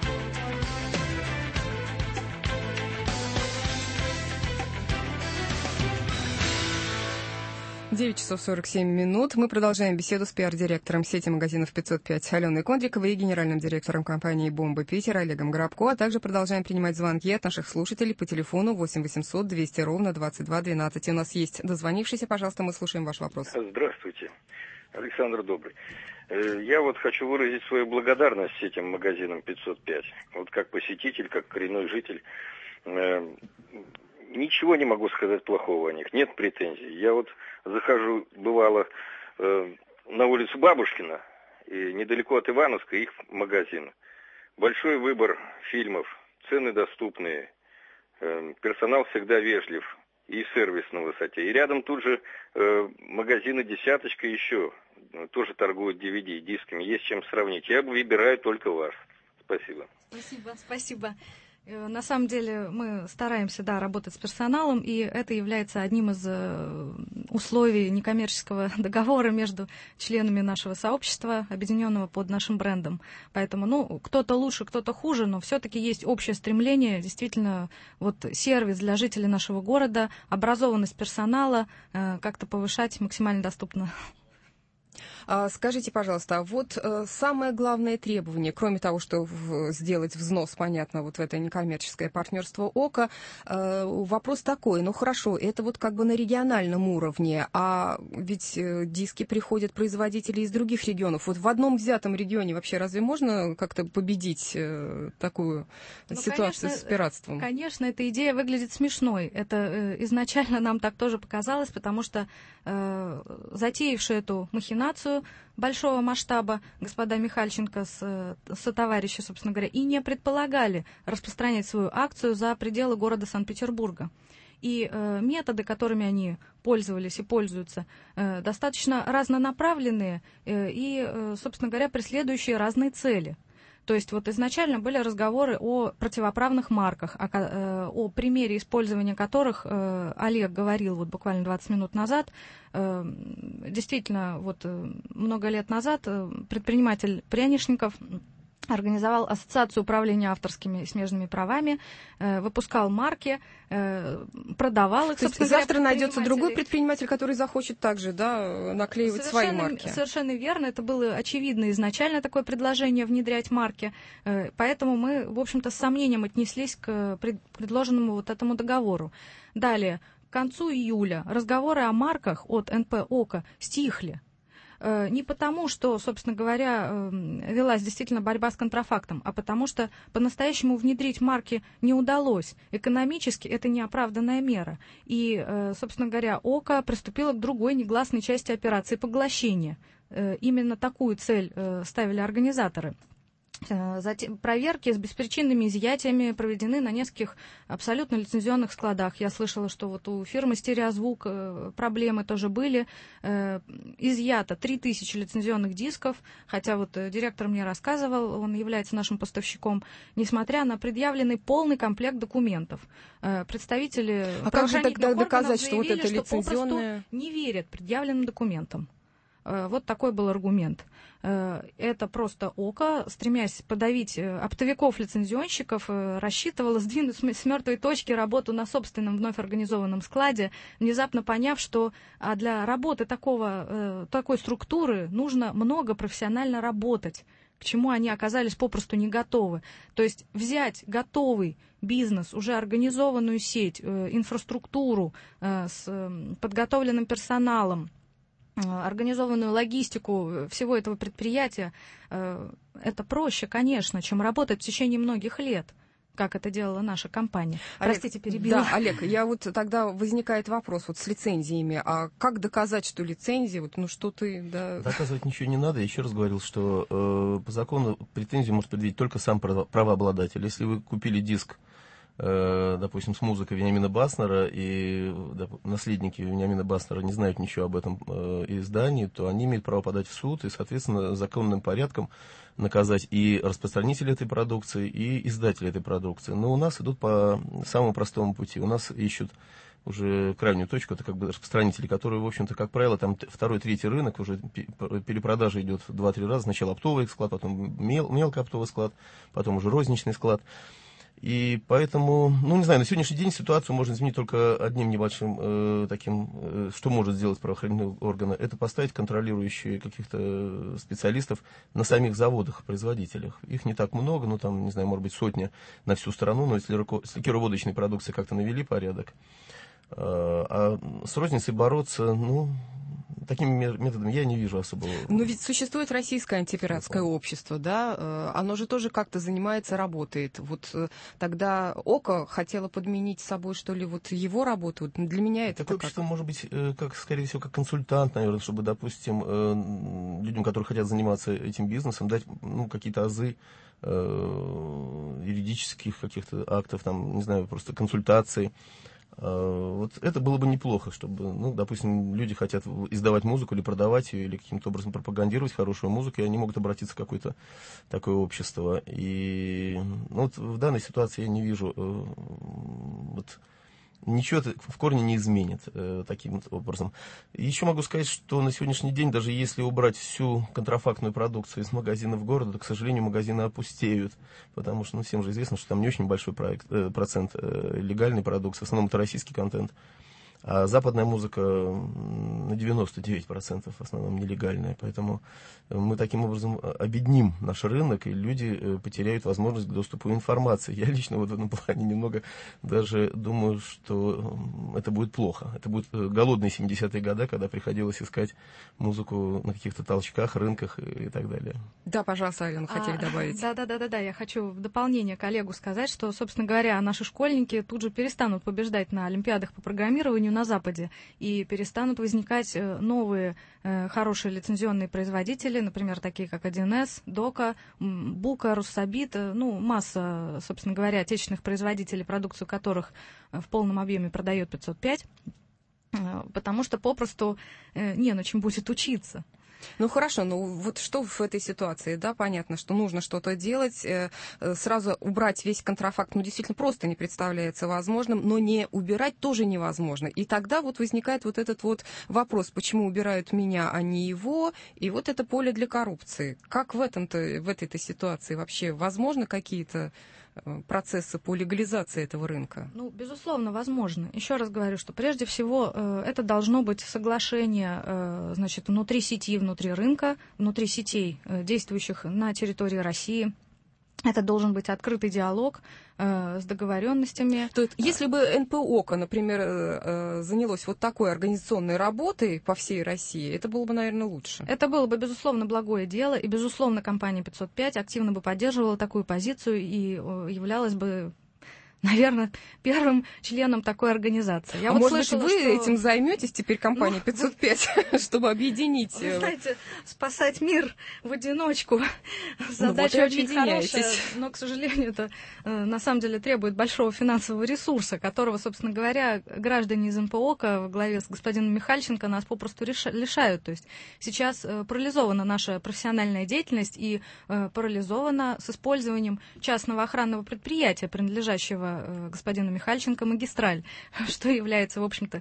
9 часов 47 минут. Мы продолжаем беседу с пиар-директором сети магазинов 505 Аленой Кондриковой и генеральным директором компании «Бомба Питер» Олегом Грабко, а также продолжаем принимать звонки от наших слушателей по телефону 8 800 200 ровно 22 12. У нас есть дозвонившийся, пожалуйста, мы слушаем ваш вопрос. Здравствуйте, Александр Добрый. Я вот хочу выразить свою благодарность этим магазинам 505. Вот как посетитель, как коренной житель, ничего не могу сказать плохого о них, нет претензий. Я вот захожу, бывало, на улицу Бабушкина, и недалеко от Ивановска их магазин. Большой выбор фильмов, цены доступные, персонал всегда вежлив и сервис на высоте. И рядом тут же магазины «Десяточка» еще тоже торгуют DVD, дисками, есть чем сравнить. Я выбираю только ваш. Спасибо. Спасибо. На самом деле мы стараемся, работать с персоналом, и это является одним из условий некоммерческого договора между членами нашего сообщества, объединенного под нашим брендом. Поэтому, кто-то лучше, кто-то хуже, но все-таки есть общее стремление, действительно, сервис для жителей нашего города, образованность персонала как-то повышать максимально доступно. Скажите, пожалуйста, самое главное требование, кроме того, что сделать взнос, понятно, в это некоммерческое партнерство ОКО, вопрос такой, хорошо, это на региональном уровне, а ведь диски приходят производители из других регионов. В одном взятом регионе вообще разве можно как-то победить такую ситуацию с пиратством? Конечно, эта идея выглядит смешной. Это изначально нам так тоже показалось, потому что затеявшие эту махинацию большого масштаба господа Михальченко сотоварищи, собственно говоря, и не предполагали распространять свою акцию за пределы города Санкт-Петербурга. И методы, которыми они пользовались и пользуются, достаточно разнонаправленные и, собственно говоря, преследующие разные цели. То есть изначально были разговоры о противоправных марках, о примере использования которых Олег говорил буквально 20 минут назад. Действительно, много лет назад предприниматель Прянишников организовал ассоциацию управления авторскими и смежными правами, выпускал марки, продавал их. Завтра найдется другой предприниматель, который захочет также наклеивать свои марки. Совершенно верно. Это было очевидно изначально такое предложение внедрять марки. Поэтому мы, в общем-то, с сомнением отнеслись к предложенному этому договору. Далее, к концу июля разговоры о марках от НП ОКО стихли. Не потому, что, собственно говоря, велась действительно борьба с контрафактом, а потому что по-настоящему внедрить марки не удалось. Экономически это неоправданная мера. И, собственно говоря, ОКО приступило к другой негласной части операции поглощения. Именно такую цель ставили организаторы. Затем проверки с беспричинными изъятиями проведены на нескольких абсолютно лицензионных складах. Я слышала, что вот у фирмы «Стереозвук» проблемы тоже были. Изъято 3000 лицензионных дисков, хотя вот директор мне рассказывал, он является нашим поставщиком, несмотря на предъявленный полный комплект документов. Представители правоохранительных органов доказать, что вот это заявили, что лицензионное... попросту не верят предъявленным документам. Вот такой был аргумент. Это просто ОКО, стремясь подавить оптовиков-лицензионщиков, рассчитывала сдвинуть с мертвой точки работу на собственном вновь организованном складе, внезапно поняв, что для работы такой структуры нужно много профессионально работать, к чему они оказались попросту не готовы. То есть взять готовый бизнес, уже организованную сеть, инфраструктуру с подготовленным персоналом, организованную логистику всего этого предприятия, это проще, конечно, чем работать в течение многих лет, как это делала наша компания. Олег, простите, перебила. Да, Олег, тогда возникает вопрос с лицензиями. А как доказать, что лицензии, что ты... Да... Доказывать ничего не надо. Я еще раз говорил, что по закону претензию может предъявить только сам правообладатель. Если вы купили диск, допустим, с музыкой Вениамина Баснера, и наследники Вениамина Баснера не знают ничего об этом издании, то они имеют право подать в суд и, соответственно, законным порядком наказать и распространителя этой продукции, и издателя этой продукции. Но у нас идут по самому простому пути. У нас ищут уже крайнюю точку, это как бы распространители, которые, в общем-то, как правило, там второй, третий рынок, уже перепродажа идет 2-3 раза. Сначала оптовый склад, потом мелкооптовый склад, потом уже розничный склад. И поэтому, на сегодняшний день ситуацию можно изменить только одним небольшим что может сделать правоохранительные органы, это поставить контролирующие каких-то специалистов на самих заводах-производителях. Их не так много, может быть, сотня на всю страну, но если кироводочной продукции как-то навели порядок, а с розницей бороться, такими методами я не вижу особого. Но ведь существует российское антипиратское общество, да? Оно же тоже как-то занимается, работает. Вот тогда ОКО хотело подменить собой, что ли, его работу. Для меня это такое общество может быть, скорее всего, как консультант, наверное, чтобы, допустим, людям, которые хотят заниматься этим бизнесом, дать какие-то азы юридических каких-то актов, просто консультаций. Вот это было бы неплохо, чтобы, допустим, люди хотят издавать музыку или продавать ее, или каким-то образом пропагандировать хорошую музыку, и они могут обратиться в какое-то такое общество. И в данной ситуации я не вижу, ничего это в корне не изменит таким образом. Еще могу сказать, что на сегодняшний день, даже если убрать всю контрафактную продукцию из магазинов города, то, к сожалению, магазины опустеют, потому что всем же известно, что там не очень большой процент легальной продукции, в основном это российский контент. А западная музыка на 99% в основном нелегальная. Поэтому мы таким образом обедним наш рынок, и люди потеряют возможность к доступу к информации. Я лично в этом плане немного даже думаю, что это будет плохо. Это будут голодные 70-е годы, когда приходилось искать музыку на каких-то толчках, рынках и так далее. Да, пожалуйста, Алена, хотели добавить. Да. Я хочу в дополнение коллегу сказать, что, собственно говоря, наши школьники тут же перестанут побеждать на олимпиадах по программированию на Западе, и перестанут возникать новые хорошие лицензионные производители, например, такие как 1С, Дока, Бука, Руссобит, масса, собственно говоря, отечественных производителей, продукцию которых в полном объеме продает 505, потому что попросту не на чем будет учиться. Хорошо, вот что в этой ситуации, да, понятно, что нужно что-то делать, сразу убрать весь контрафакт, действительно просто не представляется возможным, но не убирать тоже невозможно. И тогда возникает этот вопрос, почему убирают меня, а не его, и это поле для коррупции. Как в этой ситуации вообще возможно какие-то процессы по легализации этого рынка? Безусловно, возможно. Еще раз говорю, что прежде всего это должно быть соглашение, внутри сети, внутри рынка, внутри сетей, действующих на территории России. Это должен быть открытый диалог с договоренностями. То есть, если бы НПО, например, занялось такой организационной работой по всей России, это было бы, наверное, лучше. Это было бы, безусловно, благое дело, и, безусловно, компания 505 активно бы поддерживала такую позицию и являлась бы наверное, первым членом такой организации. Я может слышала, быть, вы что... этим займетесь теперь, компания 505, чтобы объединить? Вы знаете, спасать мир в одиночку задача очень хорошая, но, к сожалению, это на самом деле требует большого финансового ресурса, которого, собственно говоря, граждане из НПОКа во главе с господином Михальченко нас попросту лишают. То есть сейчас парализована наша профессиональная деятельность и парализована с использованием частного охранного предприятия, принадлежащего господину Михальченко, «Магистраль», что является, в общем-то,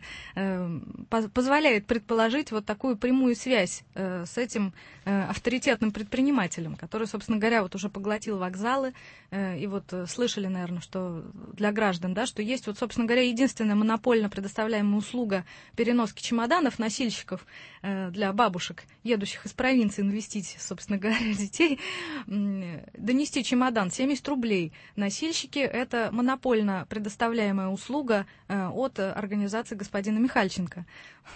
позволяет предположить вот такую прямую связь с этим авторитетным предпринимателем, который, собственно говоря, вот уже поглотил вокзалы, и вот слышали, наверное, что для граждан, да, что есть вот, собственно говоря, единственная монопольно предоставляемая услуга переноски чемоданов носильщиков для бабушек, едущих из провинции навестить, собственно говоря, детей, донести чемодан 70 рублей. Носильщики — это монопольно предоставляемая услуга от организации господина Михальченко.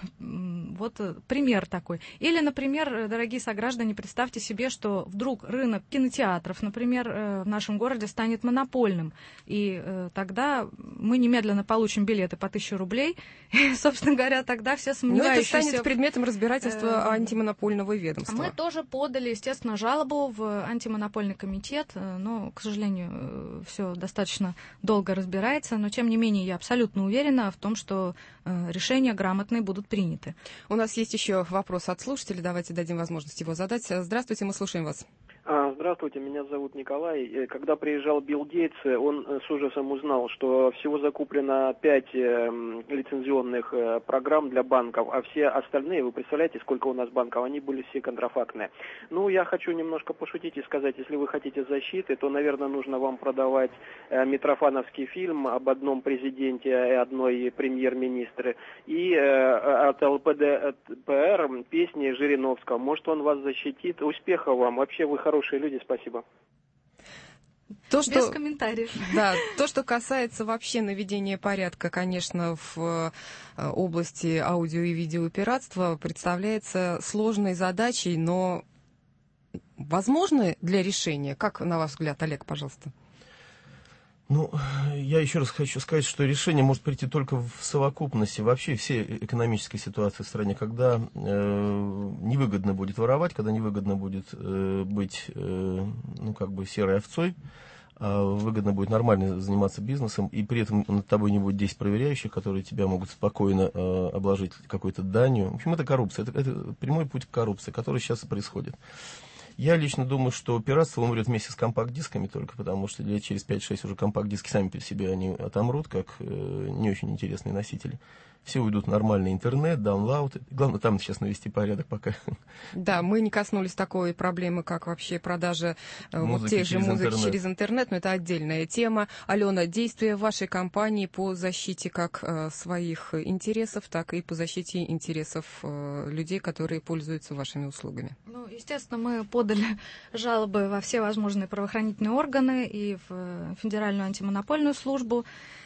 Вот пример такой. Или, например, дорогие сограждане, представьте себе, что вдруг рынок кинотеатров, например, в нашем городе станет монопольным, и тогда мы немедленно получим билеты по 1000 рублей, и, собственно говоря, тогда все сомневающиеся... Но это станет предметом разбирательства антимонопольного ведомства. Мы тоже подали, естественно, жалобу в антимонопольный комитет, но, к сожалению, все достаточно долго разбирается, но, тем не менее, я абсолютно уверена в том, что решения грамотные будут приняты. У нас есть еще вопрос от слушателя, давайте дадим возможность его задать. Здравствуйте, мы слушаем вас. Здравствуйте, меня зовут Николай. Когда приезжал Билл Гейтс, он с ужасом узнал, что всего закуплено 5 лицензионных программ для банков, а все остальные, вы представляете, сколько у нас банков, они были все контрафактные. Ну, я хочу немножко пошутить и сказать, если вы хотите защиты, то, наверное, нужно вам продавать митрофановский фильм об одном президенте и одной премьер-министре, и от ЛПД-ПР песни Жириновского. Может, он вас защитит. Успехов вам. Вообще, вы хорошие люди. Спасибо. Без комментариев. Да, то, что касается вообще наведения порядка, конечно, в области аудио и видеопиратства, представляется сложной задачей, но возможны для решения. Как, на ваш взгляд, Олег, пожалуйста? Ну, я еще раз хочу сказать, что решение может прийти только в совокупности вообще всей экономической ситуации в стране, когда невыгодно будет воровать, когда невыгодно будет быть, ну, как бы серой овцой, а выгодно будет нормально заниматься бизнесом, и при этом над тобой не будет 10 проверяющих, которые тебя могут спокойно обложить какой-то данью. В общем, это коррупция, это прямой путь к коррупции, который сейчас и происходит. Я лично думаю, что пиратство умрет вместе с компакт-дисками только потому, что лет через 5-6 уже компакт-диски сами по себе они отомрут, как не очень интересные носители. Все уйдут в нормальный интернет, даунлоуд. Главное, там сейчас навести порядок пока. Да, мы не коснулись такой проблемы, как вообще продажа вот тех же музыки через интернет, но это отдельная тема. Алена, действия вашей компании по защите как своих интересов, так и по защите интересов людей, которые пользуются вашими услугами? Ну, естественно, мы подали жалобы во все возможные правоохранительные органы и в Федеральную антимонопольную службу,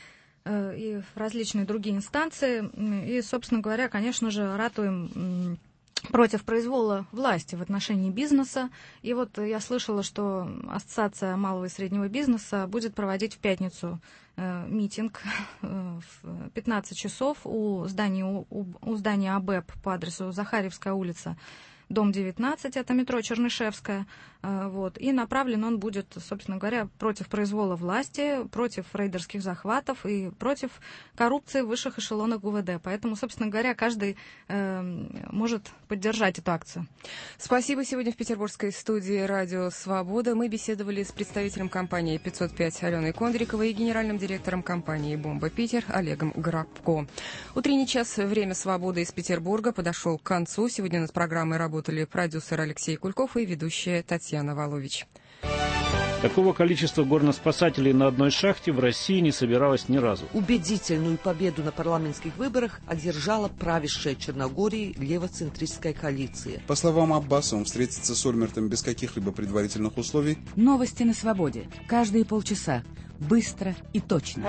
и в различные другие инстанции. И, собственно говоря, конечно же, ратуем против произвола власти в отношении бизнеса. И вот я слышала, что Ассоциация малого и среднего бизнеса будет проводить в пятницу митинг в 15 часов у здания АБЭП по адресу Захарьевская улица, дом 19, это метро Чернышевская, вот, и направлен он будет, собственно говоря, против произвола власти, против рейдерских захватов и против коррупции в высших эшелонах ГУВД. Поэтому, собственно говоря, каждый может поддержать эту акцию. Спасибо. Сегодня в петербургской студии «Радио Свобода» мы беседовали с представителем компании 505 Аленой Кондриковой и генеральным директором компании «Бомба Питер» Олегом Грабко. Утренний час «Время свободы» из Петербурга подошел к концу. Сегодня над программой работали продюсер Алексей Кульков и ведущая Татьяна Волович. Такого количества горноспасателей на одной шахте в России не собиралось ни разу. Убедительную победу на парламентских выборах одержала правящая Черногорией левоцентристская коалиция. По словам Аббаса, он встретится с Ольмертом без каких-либо предварительных условий. Новости на свободе. Каждые полчаса. Быстро и точно.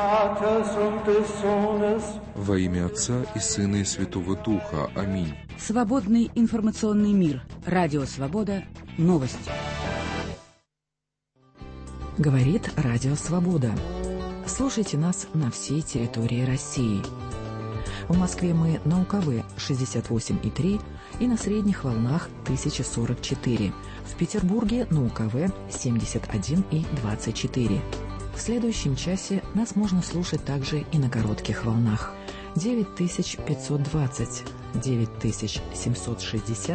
Во имя Отца и Сына и Святого Духа. Аминь. Свободный информационный мир. Радио Свобода. Новости. Говорит Радио Свобода. Слушайте нас на всей территории России. В Москве мы на УКВ 68,3 и на средних волнах 1044. В Петербурге на УКВ 71,24. В следующем часе нас можно слушать также и на коротких волнах. 9520, 9760